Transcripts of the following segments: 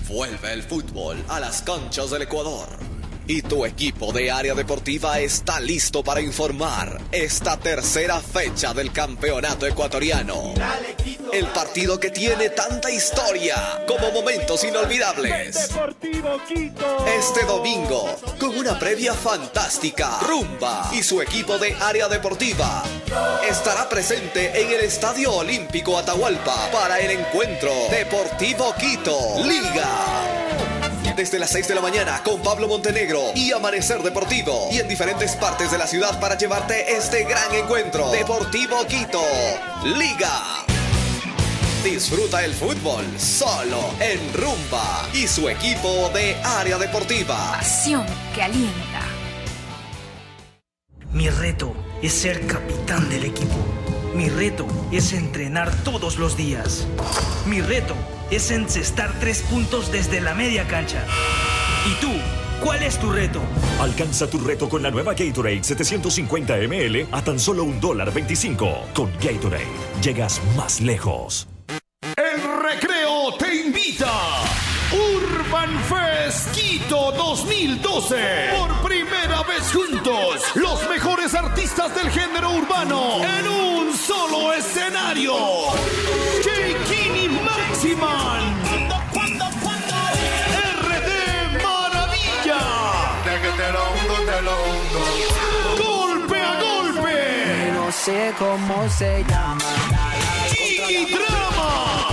Vuelve el fútbol a las canchas del Ecuador. Y tu equipo de Área Deportiva está listo para informar esta tercera fecha del campeonato ecuatoriano. El partido que tiene tanta historia como momentos inolvidables. Este domingo, con una previa fantástica, Rumba y su equipo de Área Deportiva estará presente en el Estadio Olímpico Atahualpa para el encuentro Deportivo Quito Liga. Desde las 6 de la mañana con Pablo Montenegro y Amanecer Deportivo. Y en diferentes partes de la ciudad para llevarte este gran encuentro. Deportivo Quito Liga. Disfruta el fútbol solo en Rumba y su equipo de Área Deportiva. Pasión que alienta. Mi reto es ser capitán del equipo. Mi reto es entrenar todos los días. Mi reto es encestar 3 puntos desde la media cancha. ¿Y tú? ¿Cuál es tu reto? Alcanza tu reto con la nueva Gatorade 750 ml a tan solo $1.25. Con Gatorade llegas más lejos. El Recreo te invita. Urban Fest Quito 2012. Por primera vez juntos, los mejores artistas del género urbano en un solo escenario. J-Kini Maximan, RD Maravilla, Golpe a Golpe, no sé cómo se llama, y Drama.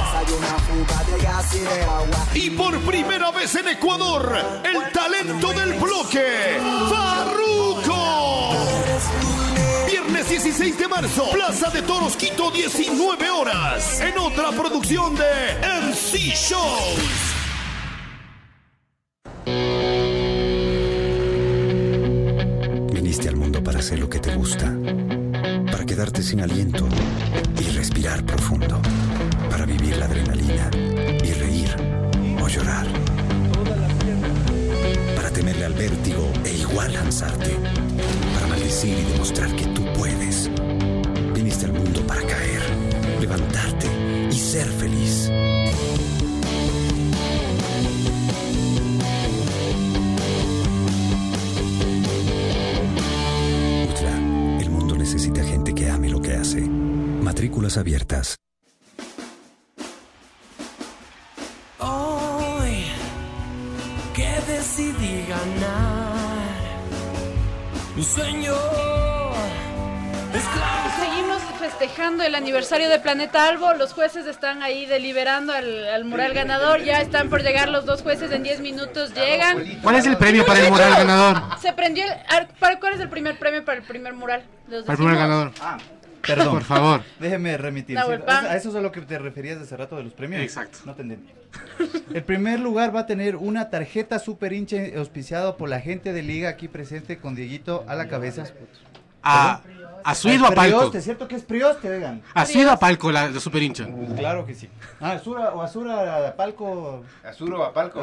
Y por primera vez en Ecuador, el talento del bloque, Farruko. Viernes 16 de marzo, Plaza de Toros Quito, 19 horas. En otra producción de MC Shows. Viniste al mundo para hacer lo que te gusta, para quedarte sin aliento y respirar profundo, para vivir la adrenalina y reír o llorar, para temerle al vértigo e igual lanzarte, para maldecir y demostrar que tú puedes. Viniste al mundo para caer, levantarte y ser feliz. El mundo necesita gente que ame lo que hace. Matrículas abiertas. Hoy que decidí ganar, mi sueño es claro. Seguimos festejando el aniversario de Planeta Albo. Los jueces están ahí deliberando al mural ganador. Ya están por llegar los 2 jueces. En 10 minutos llegan. ¿Cuál es el premio para el mural ganador? Se prendió ¿Cuál es el primer premio para el primer mural? Para el mural ganador. Perdón, por favor. Déjeme remitir. ¿A eso es a lo que te referías hace rato de los premios? Exacto. No te entendí. El primer lugar va a tener una tarjeta super hincha auspiciado por la gente de Liga aquí presente con Dieguito a la cabeza. ¿Ha subido a palco? ¿Es cierto que es Prioste, vegan? ¿Ha subido a palco la super hincha? Claro que sí. Azura a palco. Azuro a palco.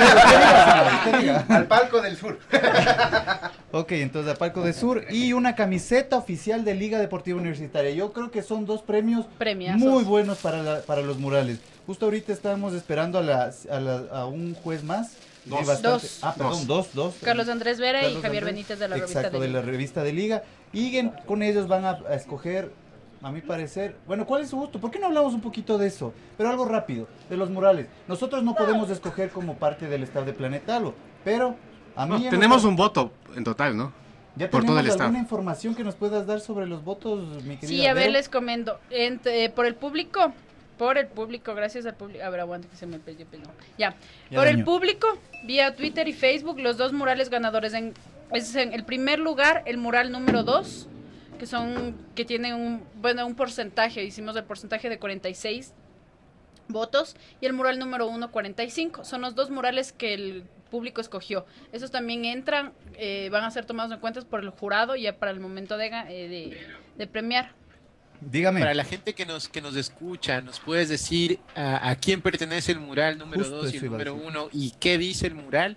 Al palco del sur. Ok, entonces al palco del sur y una camiseta oficial de Liga Deportiva Universitaria. Yo creo que son 2 premios muy buenos para los murales. Justo ahorita estábamos esperando a un juez más. Dos. Carlos Andrés Vera y Javier Benítez de la revista de Liga. De la revista de Liga. Y con ellos van a escoger, a mi parecer, bueno, ¿cuál es su gusto? ¿Por qué no hablamos un poquito de eso? Pero algo rápido, de los murales. Nosotros no podemos escoger como parte del staff de Planeta Albo, pero a mí... tenemos un voto en total, ¿no? ¿Ya por todo el tenemos alguna staff. información que nos puedas dar sobre los votos, mi querida? Sí, a ver, les comento. Por el público, gracias al público. A ver, aguante que se me perdió. Ya. Por el público, vía Twitter y Facebook, los 2 murales ganadores. En el primer lugar, el mural número 2, que tienen un porcentaje. Hicimos el porcentaje de 46 votos. Y el mural número 1, 45. Son los 2 murales que el público escogió. Esos también entran, van a ser tomados en cuenta por el jurado ya para el momento de premiar. Dígame. Para la gente que nos escucha, ¿nos puedes decir a quién pertenece el mural número 2 y el número 1 y qué dice el mural?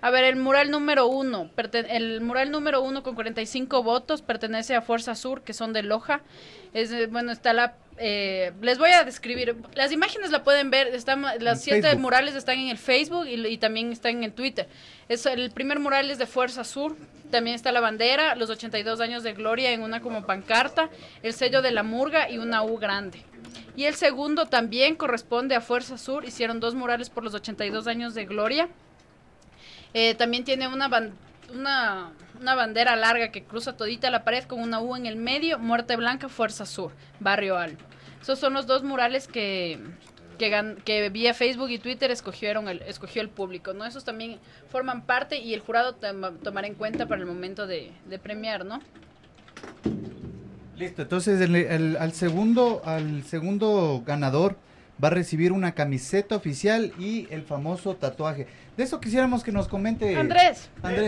A ver, el mural número 1 con 45 votos pertenece a Fuerza Sur, que son de Loja. Está la... les voy a describir, las imágenes la pueden ver, las 7 murales están en el Facebook y también están en el Twitter. El primer mural es de Fuerza Sur, también está la bandera, los 82 años de gloria en una como pancarta, el sello de la murga y una U grande. Y el segundo también corresponde a Fuerza Sur, hicieron 2 murales por los 82 años de gloria. También tiene una bandera larga que cruza todita la pared con una U en el medio, Muerte Blanca, Fuerza Sur, Barrio Albo. Esos son los 2 murales que vía Facebook y Twitter escogió el público, ¿no? Esos también forman parte y el jurado tomará en cuenta para el momento de premiar, ¿no? Listo, entonces al segundo ganador va a recibir una camiseta oficial y el famoso tatuaje. De eso quisiéramos que nos comente... Andrés.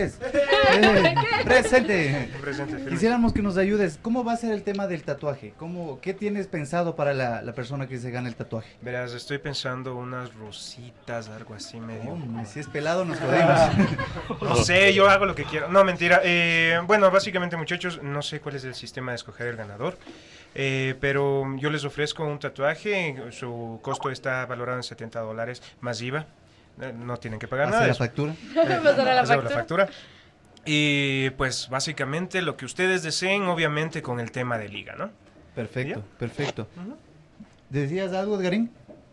Presente. Quisiéramos que nos ayudes. ¿Cómo va a ser el tema del tatuaje? ¿Qué tienes pensado para la persona que se gana el tatuaje? Verás, estoy pensando unas rositas, algo así medio... si es pelado nos jodemos. No sé, yo hago lo que quiero. No, mentira. Bueno, básicamente, muchachos, no sé cuál es el sistema de escoger el ganador. Pero yo les ofrezco un tatuaje, su costo está valorado en $70 más IVA, no tienen que pagar nada. ¿La factura? La factura. Y pues básicamente lo que ustedes deseen, obviamente con el tema de liga, ¿no? Perfecto, perfecto. ¿Decías algo, Edgarín?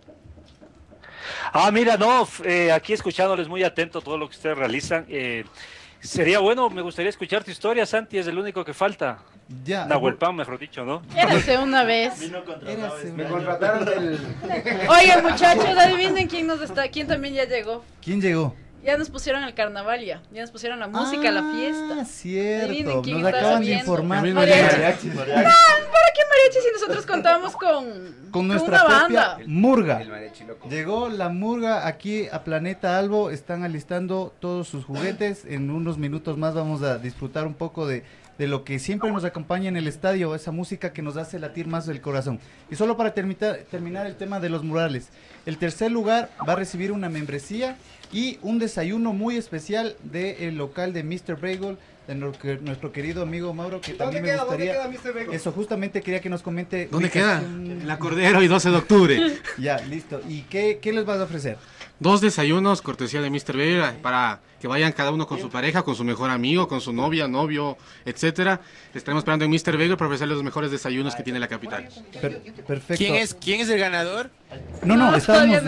Mira, aquí escuchándoles muy atento todo lo que ustedes realizan. Sería bueno, me gustaría escuchar tu historia, Santi, es el único que falta. Ya. Nahuel Pan, mejor dicho, ¿no? Érase una vez. Me contrataron del... Oigan, muchachos, adivinen quién también ya llegó. ¿Quién llegó? Ya nos pusieron el carnaval, ya nos pusieron la música, la fiesta. Cierto, nos acaban de informar. Mariachi. ¿Para qué mariachi si nosotros contábamos con nuestra una propia banda? murga? Llegó la murga aquí a Planeta Albo, están alistando todos sus juguetes. En unos minutos más vamos a disfrutar un poco de lo que siempre nos acompaña en el estadio, esa música que nos hace latir más el corazón. Y solo para terminar el tema de los murales, el tercer lugar va a recibir una membresía y un desayuno muy especial del local de Mr. Bagel, de nuestro querido amigo Mauro, que también me gustaría... ¿Dónde queda Mr. Bagel? Eso, justamente quería que nos comente... ¿Dónde queda? En La Cordero y 12 de octubre. Ya, listo. ¿Y qué les vas a ofrecer? 2 desayunos, cortesía de Mr. Bagel, para que vayan cada uno con su pareja, con su mejor amigo, con su novia, novio, etcétera. Estaremos esperando en Mr. Bagel para ofrecerles los mejores desayunos que tiene la capital. Perfecto. ¿Quién es el ganador? No, estábamos...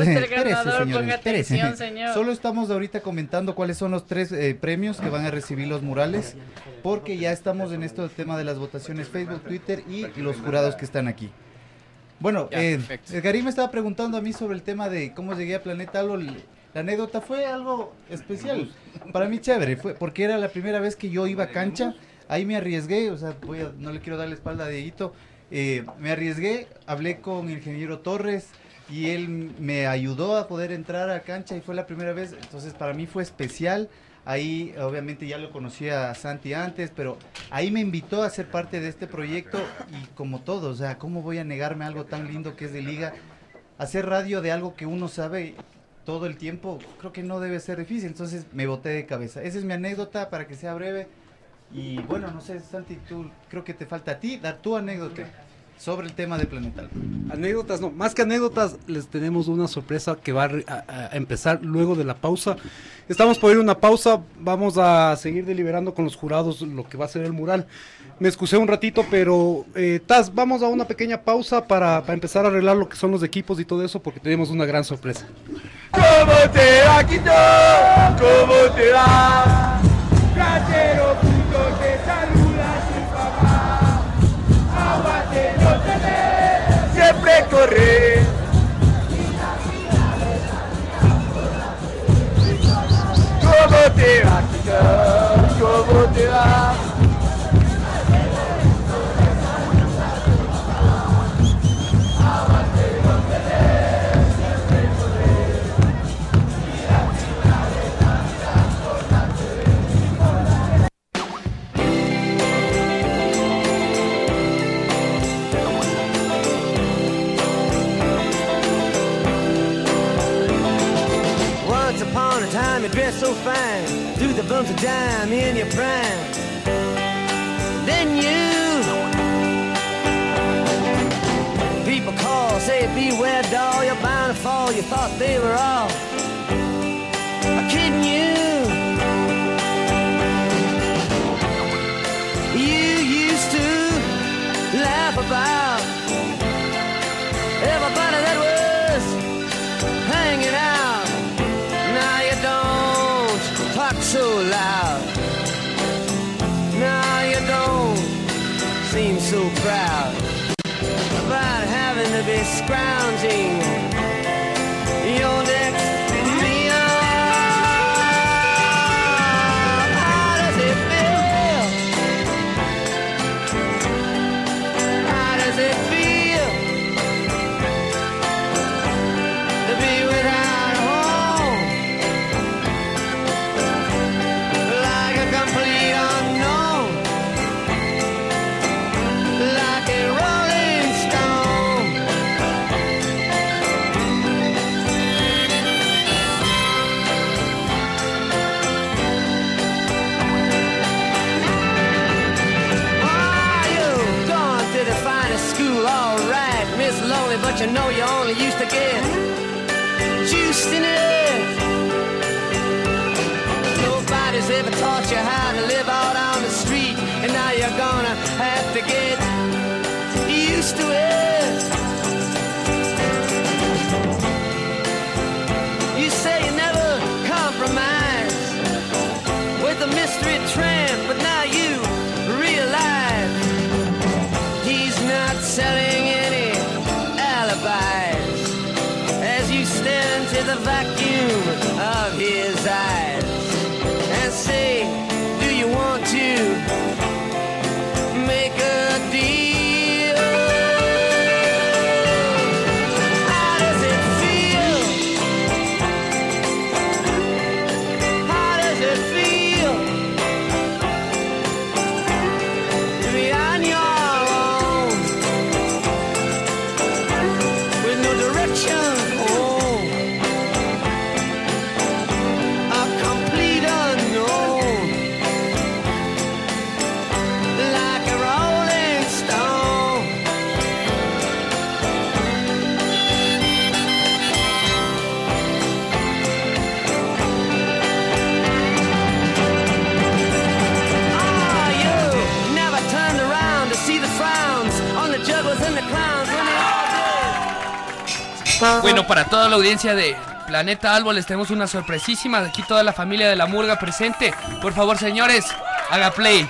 Espérese, señor. Solo estamos ahorita comentando cuáles son los 3 premios que van a recibir los murales, porque ya estamos en esto del tema de las votaciones Facebook, Twitter y los jurados que están aquí. Bueno, Edgarín me estaba preguntando a mí sobre el tema de cómo llegué a Planeta Albo. La anécdota fue algo especial, para mí chévere, fue porque era la primera vez que yo iba a cancha, ahí me arriesgué, o sea, no le quiero dar la espalda a Dieguito, me arriesgué, hablé con el ingeniero Torres y él me ayudó a poder entrar a cancha y fue la primera vez, entonces para mí fue especial. Ahí obviamente ya lo conocía a Santi antes, pero ahí me invitó a ser parte de este proyecto y como todo, o sea, ¿cómo voy a negarme a algo tan lindo que es de liga? Hacer radio de algo que uno sabe todo el tiempo, creo que no debe ser difícil, entonces me boté de cabeza. Esa es mi anécdota para que sea breve y bueno, no sé, Santi, creo que te falta a ti dar tu anécdota sobre el tema de Planeta Albo. Anécdotas, no, más que anécdotas, les tenemos una sorpresa que va a empezar luego de la pausa. Estamos por ir a una pausa, vamos a seguir deliberando con los jurados lo que va a ser el mural. Me excusé un ratito, pero Taz, vamos a una pequeña pausa para empezar a arreglar lo que son los equipos y todo eso, porque tenemos una gran sorpresa. ¿Cómo te va, Quito? ¿Cómo te va? Gallero puto te saluda tu papá. Aguante, no te siempre corre. ¿Cómo te va, Quito? ¿Cómo te va? dress so fine, threw the bumps of dime in your prime. Then you, people call, say beware doll, you're bound to fall. You thought they were all kidding you. You used to laugh about everybody that was hanging out. Now you don't talk so loud. Now you don't seem so proud about having to be scrounging your next meal. How does it feel? How does it feel to be without a home? Like a complete unknown, like a rolling stone. Oh, you've gone to the finest school, all right, Miss Lonely, but you know you only used to get juiced in it. Nobody's ever taught you how to live out on the street, and now you're gonna have to get used to it. You say you never compromise with a mystery tramp, but now you realize he's not selling any alibis as you stare into the vacuum of his eyes and say, do you want to make a deal? How does it feel? How does it feel to be on your own with no direction home? A complete unknown, like a rolling stone. Ah, you never turned around to see the frowns on the jugglers and the clowns when they all did. Bueno, para toda la audiencia de Planeta Albo les tenemos una sorpresísima. Aquí toda la familia de la Murga presente. Por favor, señores, haga play.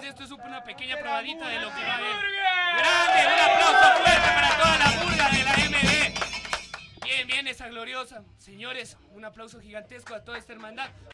esto es una pequeña probadita de lo que va a haber. ¡Grande! ¡Un aplauso fuerte para toda la murga de la MD! Bien, esa gloriosa. Señores, un aplauso gigantesco a toda esta hermandad.